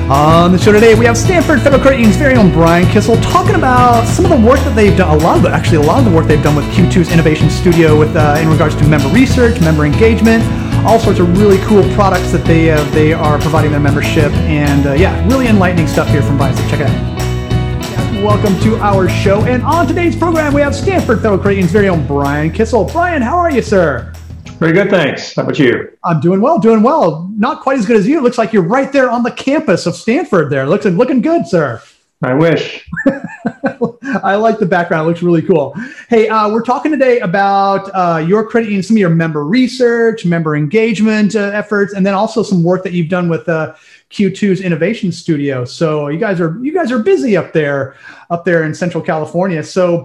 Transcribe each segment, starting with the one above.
On the show today, we have Stanford Federal Credit Union's very own Brian Kissel talking about some of the work that they've done, a lot of the work they've done with Q2's Innovation Studio with in regards to member research, member engagement, all sorts of really cool products that they are providing their membership, and really enlightening stuff here from Brian, so check it out. Welcome to our show, and on today's program, we have Stanford Federal Credit Union's very own Brian Kissel. Brian, how are you, sir? Very good, thanks. How about you? I'm doing well. Not quite as good as you. It looks like you're right there on the campus of Stanford there. Looking good, sir. I wish. I like the background. It looks really cool. Hey, we're talking today about your credit union, some of your member research, member engagement efforts, and then also some work that you've done with Q2's Innovation Studio. So you guys are busy up there in Central California. So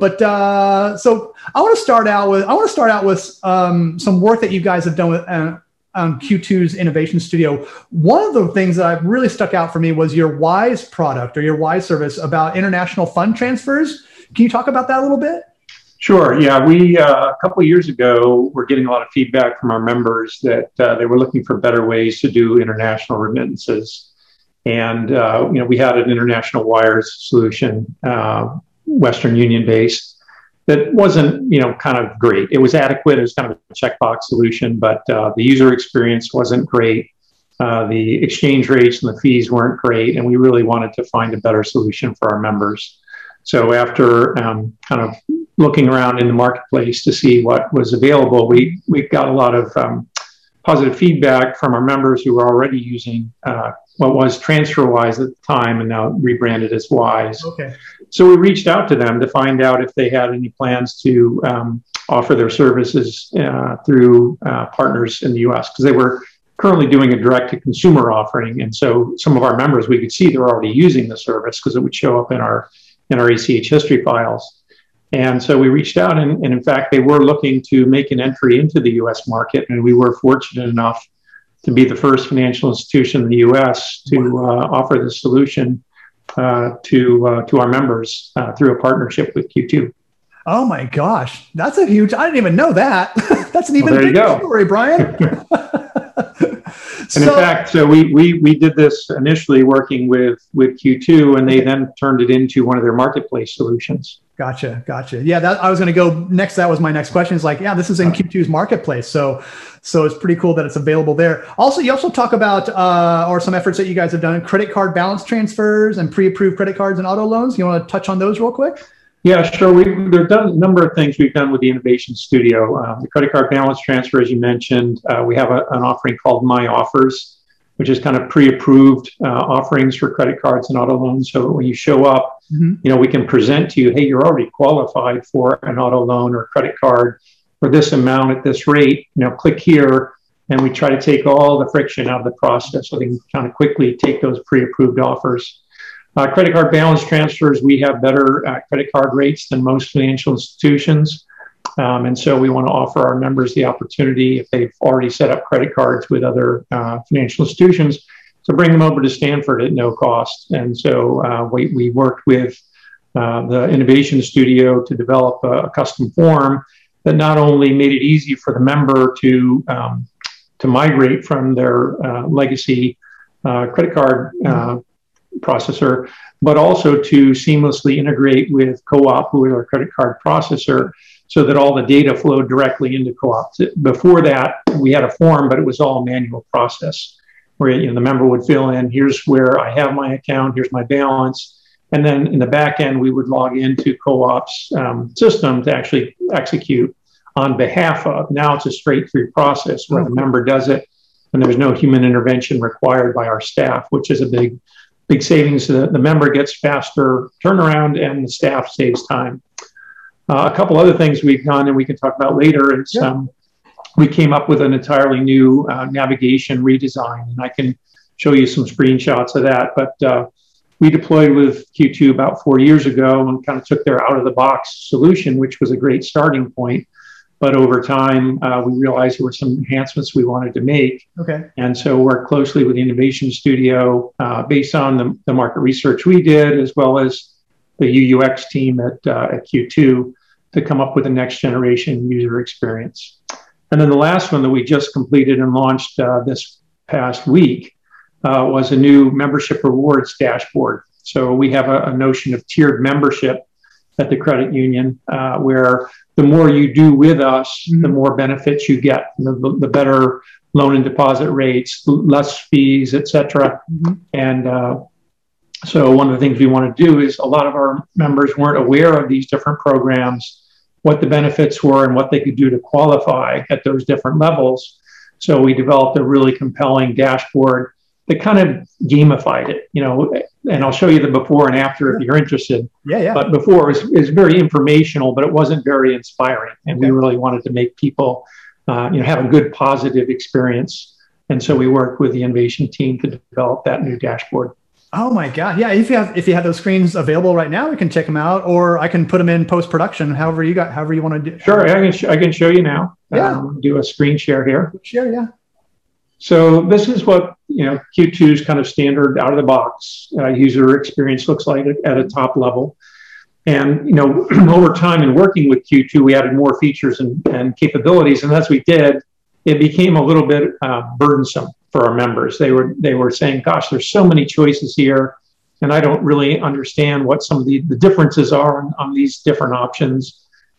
I want to start out with some work that you guys have done with Q2's Innovation Studio. One of the things that really stuck out for me was your WISE product or your WISE service about international fund transfers. Can you talk about that a little bit? Sure. Yeah, we a couple of years ago were getting a lot of feedback from our members that they were looking for better ways to do international remittances, and we had an international wires solution, Western Union based, that wasn't kind of great. It was adequate. It was kind of a checkbox solution, but the user experience wasn't great. The exchange rates and the fees weren't great, and we really wanted to find a better solution for our members. So after kind of looking around in the marketplace to see what was available, we got a lot of positive feedback from our members who were already using what was TransferWise at the time and now rebranded as WISE. Okay. So we reached out to them to find out if they had any plans to offer their services through partners in the US, because they were currently doing a direct-to-consumer offering. And so some of our members, we could see they're already using the service because it would show up in our ACH history files. And so we reached out, and in fact, they were looking to make an entry into the US market. And we were fortunate enough to be the first financial institution in the US to offer this solution to our members through a partnership with Q2. Oh my gosh, that's a huge, I didn't even know that. That's an even bigger story, Brian. And in fact, so we did this initially working with Q2, and they then turned it into one of their marketplace solutions. Gotcha. Yeah, I was going to go next. That was my next question. Is like, yeah, this is in Q2's marketplace, so it's pretty cool that it's available there. Also, you also talk about or some efforts that you guys have done: credit card balance transfers and pre-approved credit cards and auto loans. You want to touch on those real quick? Yeah, sure. We've done a number of things we've done with the Innovation Studio. The credit card balance transfer, as you mentioned, we have an offering called My Offers, which is kind of pre-approved offerings for credit cards and auto loans. So when you show up, we can present to you, hey, you're already qualified for an auto loan or a credit card for this amount at this rate. Click here, and we try to take all the friction out of the process so they can kind of quickly take those pre-approved offers. Credit card balance transfers, we have better credit card rates than most financial institutions. And so we want to offer our members the opportunity, if they've already set up credit cards with other financial institutions, to bring them over to Stanford at no cost. And so we worked with the Innovation Studio to develop a custom form that not only made it easy for the member to migrate from their legacy credit card processor, but also to seamlessly integrate with Co-op, who is our credit card processor, so that all the data flowed directly into Co-op. Before that, we had a form, but it was all a manual process where the member would fill in, here's where I have my account, here's my balance. And then in the back end, we would log into Co-op's system to actually execute on behalf of. Now it's a straight through process where the member does it, and there's no human intervention required by our staff, which is a big savings. The member gets faster turnaround, and the staff saves time. A couple other things we've done, and we can talk about later, is we came up with an entirely new navigation redesign, and I can show you some screenshots of that. But we deployed with Q2 about 4 years ago and kind of took their out-of-the-box solution, which was a great starting point. But over time, we realized there were some enhancements we wanted to make. Okay. And so worked closely with the Innovation Studio based on the market research we did, as well as the UX team at Q2, to come up with a next generation user experience. And then the last one that we just completed and launched this past week was a new membership rewards dashboard. So we have a notion of tiered membership at the credit union, where the more you do with us, the more benefits you get, the better loan and deposit rates, less fees, et cetera. And so one of the things we want to do is, a lot of our members weren't aware of these different programs, what the benefits were and what they could do to qualify at those different levels. So we developed a really compelling dashboard that kind of gamified it, and I'll show you the before and after if you're interested. But before it was very informational, but it wasn't very inspiring. And we really wanted to make people, have a good positive experience. And so we worked with the innovation team to develop that new dashboard. Oh my God. Yeah. If you have those screens available right now, we can check them out, or I can put them in post-production, however you want to do. Sure. I can show you now. Do a screen share here. Share. Yeah. So this is what, Q2's kind of standard out of the box user experience looks like at a top level. And, over time in working with Q2, we added more features and capabilities. And as we did, it became a little bit burdensome for our members. They were saying, gosh, there's so many choices here, and I don't really understand what some of the differences are on these different options.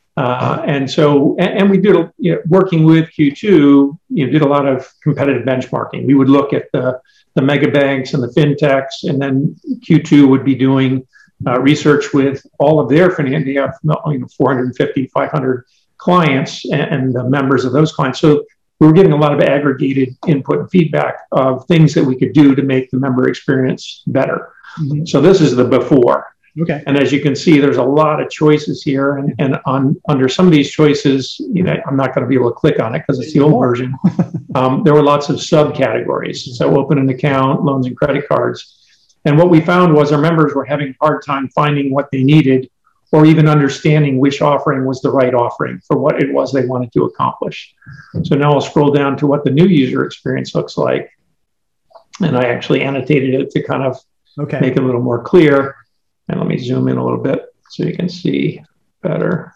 And we did, working with Q2, did a lot of competitive benchmarking. We would look at the mega banks and the fintechs, and then Q2 would be doing research with all of their finance. They have 450, 500 clients and the members of those clients. So we were getting a lot of aggregated input and feedback of things that we could do to make the member experience better. So this is the before. Okay. And as you can see, there's a lot of choices here. And under some of these choices, I'm not going to be able to click on it because it's the old version. There were lots of subcategories. So open an account, loans and credit cards. And what we found was our members were having a hard time finding what they needed, or even understanding which offering was the right offering for what it was they wanted to accomplish. So now I'll scroll down to what the new user experience looks like. And I actually annotated it to kind of make it a little more clear. And let me zoom in a little bit so you can see better.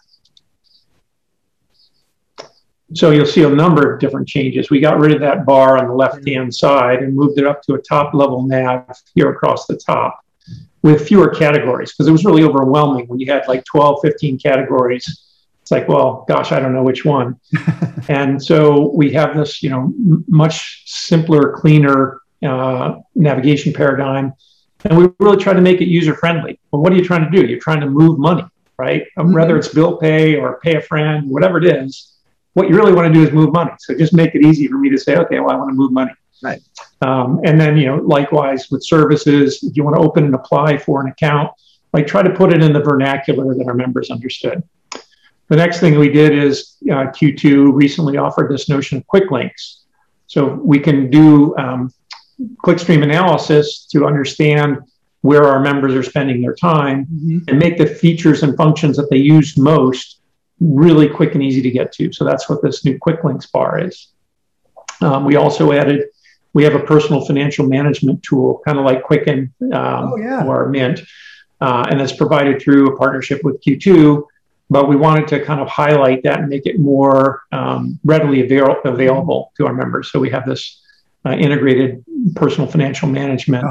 So you'll see a number of different changes. We got rid of that bar on the left-hand side and moved it up to a top-level nav here across the top with fewer categories, because it was really overwhelming when you had like 12, 15 categories. It's like, well, gosh, I don't know which one. And so we have this, much simpler, cleaner navigation paradigm. And we really try to make it user-friendly. Well, what are you trying to do? You're trying to move money, right? Whether it's bill pay or pay a friend, whatever it is, what you really want to do is move money. So just make it easy for me to say, okay, well, I want to move money. Right. And then, likewise with services, if you want to open and apply for an account, try to put it in the vernacular that our members understood. The next thing we did is Q2 recently offered this notion of quick links. So we can do clickstream analysis to understand where our members are spending their time and make the features and functions that they use most really quick and easy to get to. So that's what this new quick links bar is. We also added, we have a personal financial management tool, kind of like Quicken or Mint, and it's provided through a partnership with Q2, but we wanted to kind of highlight that and make it more readily available to our members. So we have this integrated personal financial management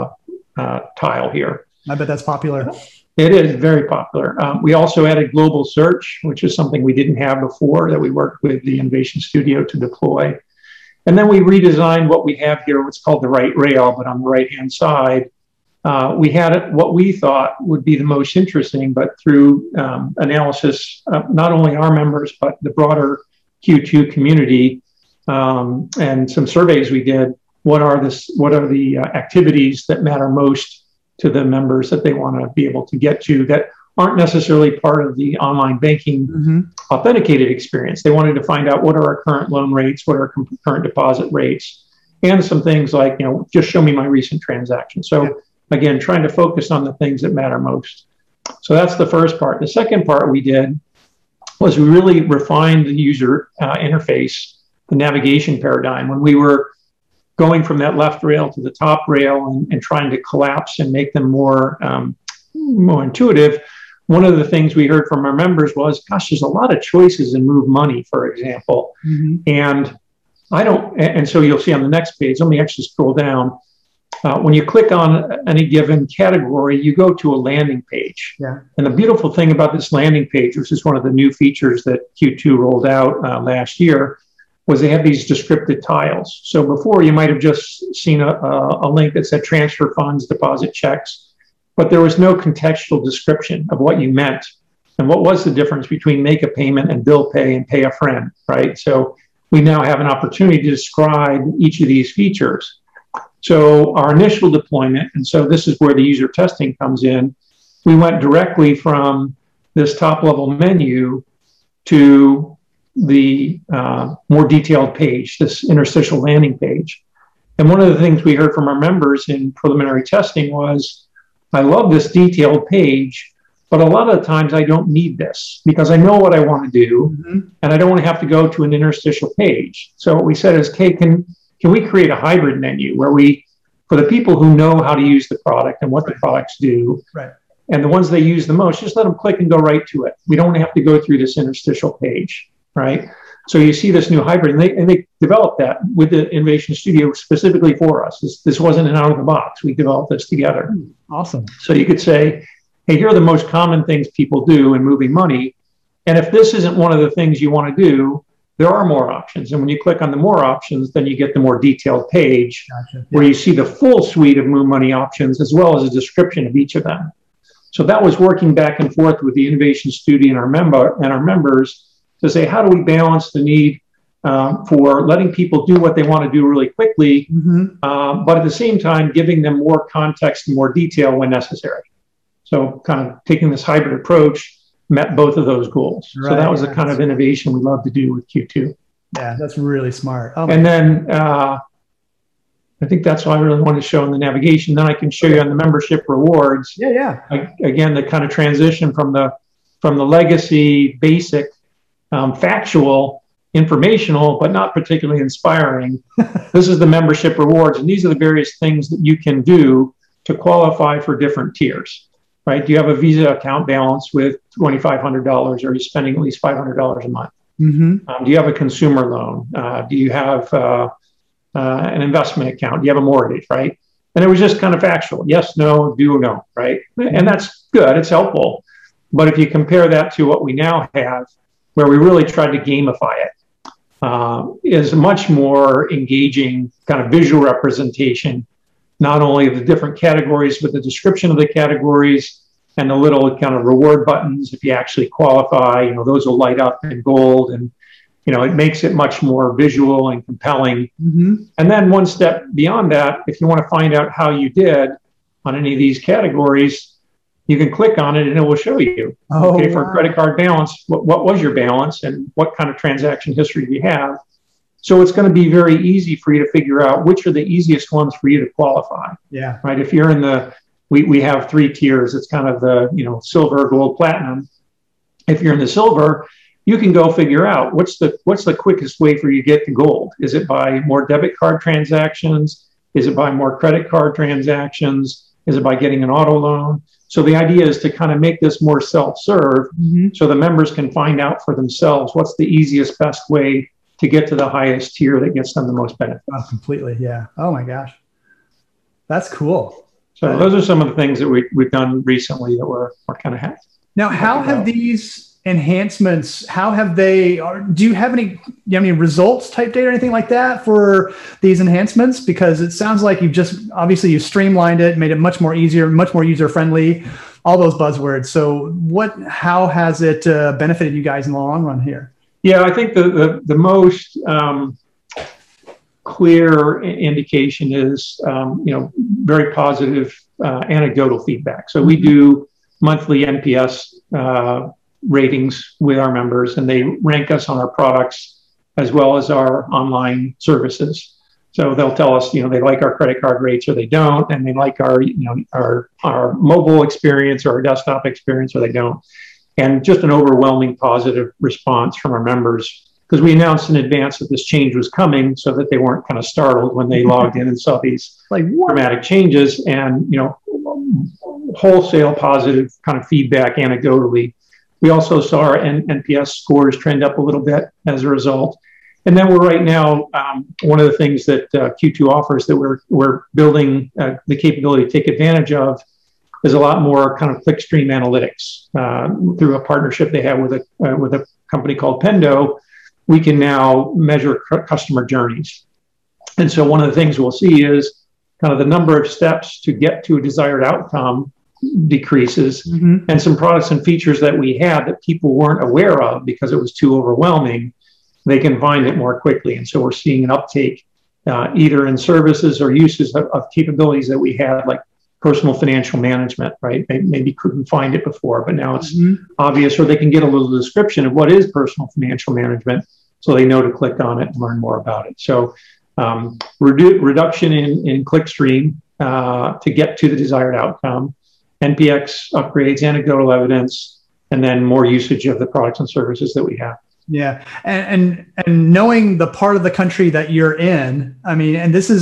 tile here. I bet that's popular. It is very popular. We also added global search, which is something we didn't have before, that we worked with the Innovation Studio to deploy. And then we redesigned what we have here, what's called the right rail, but on the right-hand side, we had what we thought would be the most interesting, but through analysis of not only our members, but the broader Q2 community, and some surveys we did, what are the activities that matter most to the members that they want to be able to get to that aren't necessarily part of the online banking authenticated experience. They wanted to find out what are our current loan rates, what are our current deposit rates, and some things like, just show me my recent transaction. So again, trying to focus on the things that matter most. So that's the first part. The second part we did was we really refined the user interface, the navigation paradigm. When we were going from that left rail to the top rail and trying to collapse and make them more intuitive, one of the things we heard from our members was, gosh, there's a lot of choices in Move Money, for example. And so you'll see on the next page, let me actually scroll down. when you click on any given category, you go to a landing page. Yeah. And the beautiful thing about this landing page, which is one of the new features that Q2 rolled out last year, was they have these descriptive tiles. So before, you might have just seen a link that said transfer funds, deposit checks, but there was no contextual description of what you meant and what was the difference between make a payment and bill pay and pay a friend, right? So we now have an opportunity to describe each of these features. So our initial deployment, and so this is where the user testing comes in, we went directly from this top level menu to the more detailed page, this interstitial landing page. And one of the things we heard from our members in preliminary testing was, I love this detailed page, but a lot of the times I don't need this because I know what I want to do, and I don't want to have to go to an interstitial page. So what we said is, okay, can we create a hybrid menu where we, for the people who know how to use the product and what the products do, and the ones they use the most, just let them click and go right to it. We don't have to go through this interstitial page, right? So you see this new hybrid, and they developed that with the Innovation Studio specifically for us. This wasn't an out of the box. We developed this together. Awesome. So you could say, hey, here are the most common things people do in moving money. And if this isn't one of the things you want to do, there are more options. And when you click on the more options, then you get the more detailed page where you see the full suite of Move Money options as well as a description of each of them. So that was working back and forth with the Innovation Studio and our members to say, how do we balance the need for letting people do what they want to do really quickly, but at the same time, giving them more context and more detail when necessary. So kind of taking this hybrid approach met both of those goals. So that was the kind of innovation we love to do with Q2. Yeah, that's really smart. And then I think that's what I really want to show in the navigation. Then I can show you on the membership rewards. Again, the kind of transition from the legacy basic factual, informational, but not particularly inspiring. This is the membership rewards. And these are the various things that you can do to qualify for different tiers. Right? Do you have a Visa account balance with $2,500, or are you spending at least $500 a month? Do you have a consumer loan? Do you have an investment account? Do you have a mortgage? Right? And it was just kind of factual. Yes, no, do, no. Right? And that's good. It's helpful. But if you compare that to what we now have, where we really tried to gamify it, is a much more engaging kind of visual representation, not only of the different categories, but the description of the categories and the little kind of reward buttons. If you actually qualify, those will light up in gold, and, it makes it much more visual and compelling. And then one step beyond that, if you want to find out how you did on any of these categories, you can click on it and it will show you, for a credit card balance, what was your balance and what kind of transaction history do you have? So it's going to be very easy for you to figure out which are the easiest ones for you to qualify. Right. If you're in we have 3 tiers. It's kind of the, silver, gold, platinum. If you're in the silver, you can go figure out what's the quickest way for you to get to gold. Is it by more debit card transactions? Is it by more credit card transactions? Is it by getting an auto loan? So the idea is to kind of make this more self-serve, so the members can find out for themselves what's the easiest, best way to get to the highest tier that gets them the most benefit. Oh, completely. Yeah. Oh my gosh. That's cool. So those are some of the things that we've done recently that we're kind of happy. Now, how have these enhancements, do you have any results type data or anything like that for these enhancements? Because it sounds like you've streamlined it, made it much more easier, much more user-friendly, all those buzzwords. So how has it benefited you guys in the long run here? Yeah, I think the most clear indication is, very positive anecdotal feedback. So we do monthly NPS ratings with our members, and they rank us on our products as well as our online services. So they'll tell us, they like our credit card rates or they don't, and they like our mobile experience or our desktop experience or they don't. And just an overwhelming positive response from our members, because we announced in advance that this change was coming so that they weren't kind of startled when they logged in and saw these dramatic changes, and, wholesale positive kind of feedback anecdotally. We also saw our NPS scores trend up a little bit as a result. And then we're right now, one of the things that Q2 offers that we're building the capability to take advantage of is a lot more kind of clickstream analytics through a partnership they have with a company called Pendo. We can now measure customer journeys. And so one of the things we'll see is kind of the number of steps to get to a desired outcome decreases, and some products and features that we had that people weren't aware of because it was too overwhelming, they can find it more quickly. And so we're seeing an uptake either in services or uses of capabilities that we had, like personal financial management, right? They maybe couldn't find it before, but now it's obvious, or they can get a little description of what is personal financial management so they know to click on it and learn more about it. So reduction in clickstream to get to the desired outcome, NPX upgrades, anecdotal evidence, and then more usage of the products and services that we have. Yeah, and knowing the part of the country that you're in, I mean, and this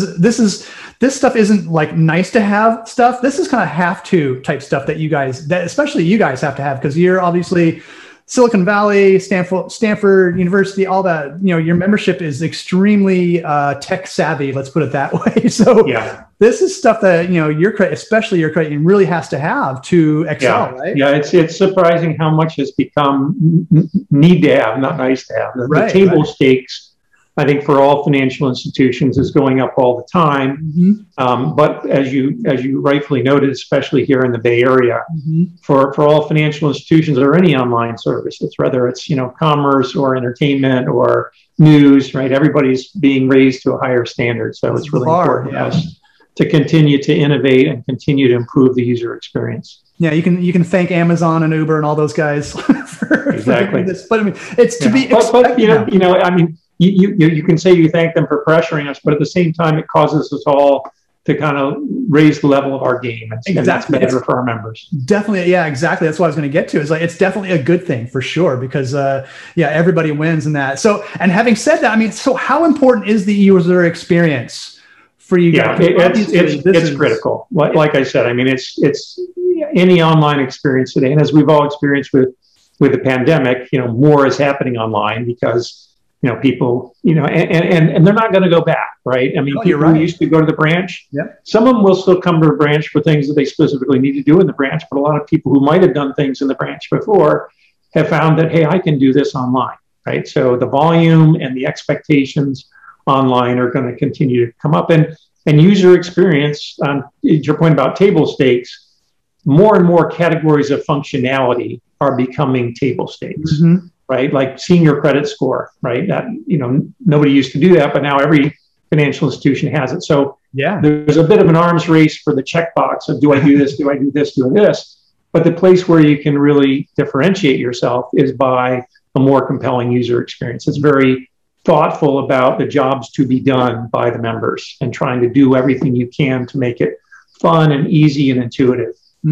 stuff isn't like nice to have stuff. This is kind of have to type stuff that especially you guys have to have, because you're obviously Silicon Valley, Stanford University, all that. You know, your membership is extremely tech savvy. Let's put it that way. So yeah. This is stuff that, you know, especially your credit union really has to have to excel, right? Yeah, it's surprising how much has become need to have, not nice to have. The table stakes, I think, for all financial institutions is going up all the time. But as you rightfully noted, especially here in the Bay Area, for all financial institutions or any online services, whether it's, you know, commerce or entertainment or news, right? Everybody's being raised to a higher standard. So it's really important for us to continue to innovate and continue to improve the user experience. Yeah, you can thank Amazon and Uber and all those guys for this. But I mean, it's to be expected. But you know, I mean, you can say you thank them for pressuring us, but at the same time, it causes us all to kind of raise the level of our game, and that's better for our members. Definitely, yeah, exactly. That's what I was going to get to. Is like, it's definitely a good thing for sure, because everybody wins in that. So, and having said that, I mean, so how important is the user experience for you guys? It's critical. Like I said, I mean, it's any online experience today, and as we've all experienced with the pandemic, you know, more is happening online because, you know, people, you know, and they're not going to go back, right? I mean, people who used to go to the branch, some of them will still come to a branch for things that they specifically need to do in the branch, but a lot of people who might have done things in the branch before have found that, hey, I can do this online, right? So the volume and the expectations online are going to continue to come up, and user experience, your point about table stakes, more and more categories of functionality are becoming table stakes. Right? Like seeing your credit score, right? That, you know, nobody used to do that, but now every financial institution has it. So there's a bit of an arms race for the checkbox of, do I do this? Do I do this? Do this? But the place where you can really differentiate yourself is by a more compelling user experience. It's very thoughtful about the jobs to be done by the members and trying to do everything you can to make it fun and easy and intuitive.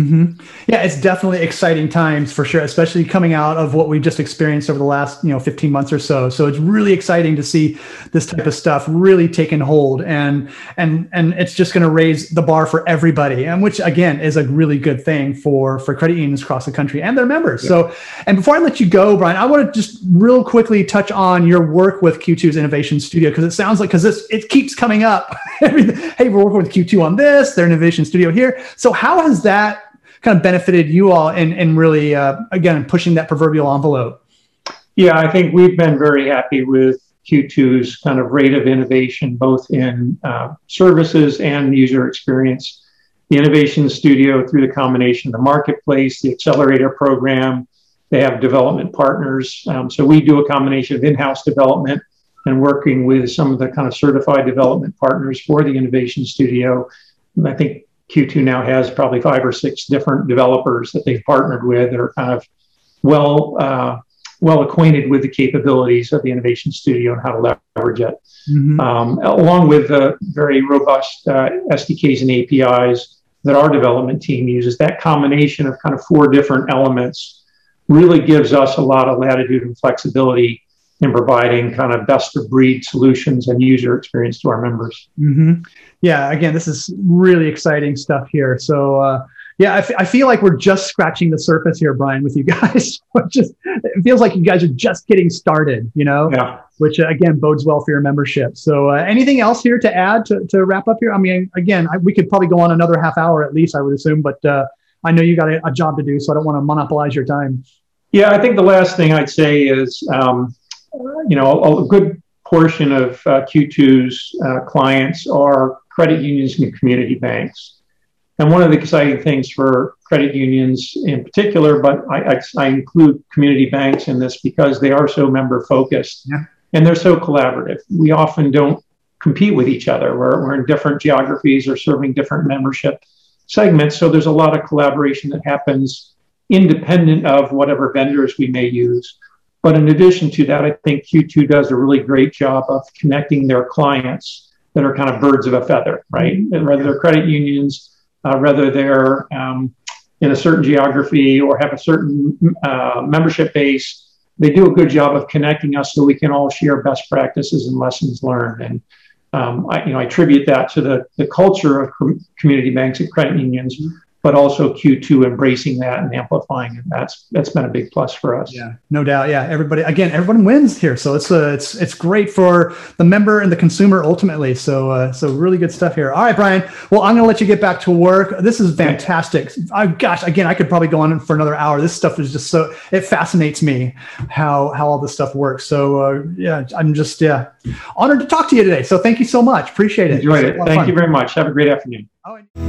Yeah, it's definitely exciting times for sure, especially coming out of what we've just experienced over the last, 15 months or so. So it's really exciting to see this type of stuff really taking hold, and it's just going to raise the bar for everybody, and which again is a really good thing for credit unions across the country and their members. Yeah. So, and before I let you go, Brian, I want to just real quickly touch on your work with Q2's Innovation Studio, because it sounds like, it keeps coming up. Hey, we're working with Q2 on this, their Innovation Studio here. So how has that kind of benefited you all in really, again, pushing that proverbial envelope? Yeah, I think we've been very happy with Q2's kind of rate of innovation, both in services and user experience. The Innovation Studio, through the combination of the marketplace, the accelerator program, they have development partners. So we do a combination of in-house development and working with some of the kind of certified development partners for the Innovation Studio. And I think Q2 now has probably 5 or 6 different developers that they've partnered with that are kind of well acquainted with the capabilities of the Innovation Studio and how to leverage it, along with very robust SDKs and APIs that our development team uses. That combination of kind of 4 different elements really gives us a lot of latitude and flexibility in providing kind of best of breed solutions and user experience to our members. Yeah, again, this is really exciting stuff here. So Yeah, I feel like we're just scratching the surface here, Brian, with you guys. It feels like you guys are just getting started, Yeah. Which again bodes well for your membership. So anything else here to add to wrap up here? I mean, again, we could probably go on another half hour at least, I would assume, but I know you got a job to do, so I don't want to monopolize your time. Yeah, I think the last thing I'd say is, a good portion of Q2's clients are credit unions and community banks. And one of the exciting things for credit unions in particular, but I include community banks in this because they are so member focused and they're so collaborative. We often don't compete with each other. We're in different geographies or serving different membership segments. So there's a lot of collaboration that happens independent of whatever vendors we may use. But in addition to that, I think Q2 does a really great job of connecting their clients that are kind of birds of a feather, right? And whether they're credit unions, whether they're in a certain geography or have a certain membership base, they do a good job of connecting us so we can all share best practices and lessons learned. And I attribute that to the culture of community banks and credit unions, but also Q2 embracing that and amplifying it. That's been a big plus for us. Yeah, no doubt. Yeah, everyone wins here. So it's great for the member and the consumer ultimately. So really good stuff here. All right, Brian. Well, I'm going to let you get back to work. This is fantastic. Again, I could probably go on for another hour. This stuff is just it fascinates me how all this stuff works. So I'm just honored to talk to you today. So thank you so much. Appreciate it. Enjoyed it. Thank you very much. Have a great afternoon. Oh,